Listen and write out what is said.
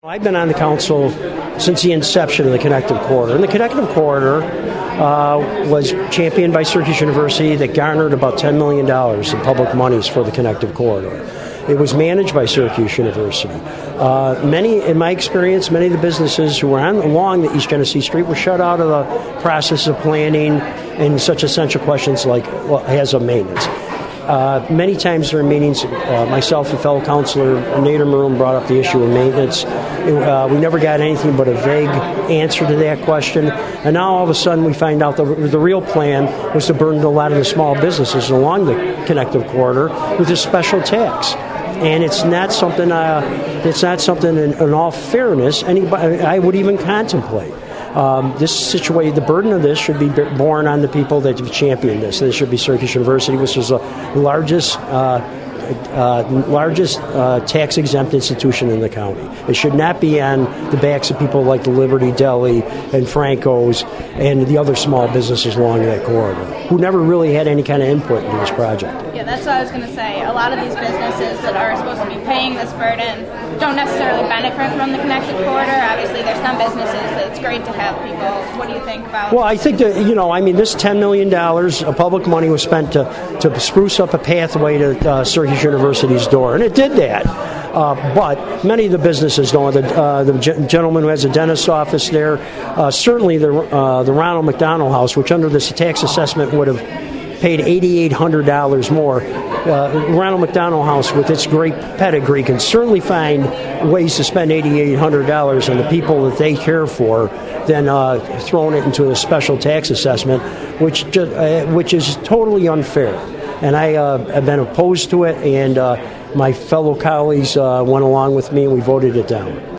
I've been on the council since the inception of the Connective Corridor. And the Connective Corridor was championed by Syracuse University that garnered about $10 million in public monies for the Connective Corridor. It was managed by Syracuse University. In my experience, many of the businesses who were along the East Genesee Street were shut out of the process of planning and such essential questions like hazard maintenance. Many times during meetings, myself and fellow councilor Nader Maroon brought up the issue of maintenance. We never got anything but a vague answer to that question. And now all of a sudden we find out the real plan was to burden a lot of the small businesses along the Connective Corridor with a special tax. And it's not something. In all fairness, I would even contemplate. This situation, the burden of this should be borne on the people that have championed this. This should be Syracuse University, which is the largest tax-exempt institution in the county. It should not be on the backs of people like the Liberty Deli and Franco's and the other small businesses along that corridor, who never really had any kind of input into this project. Yeah, that's what I was going to say. A lot of these businesses that are supposed to be paying this burden don't necessarily benefit from the Connected Corridor. Obviously, there's some businesses that it's great to have people. What do you think about? Well, I think that, this $10 million of public money was spent to spruce up a pathway to Syracuse University's door, and it did that. But many of the businesses don't. The gentleman who has a dentist's office there, certainly the Ronald McDonald House, which under this tax assessment would have paid $8,800 more. Ronald McDonald House, with its great pedigree, can certainly find ways to spend $8,800 on the people that they care for than throwing it into a special tax assessment, which is totally unfair. And I have been opposed to it, and my fellow colleagues went along with me, and we voted it down.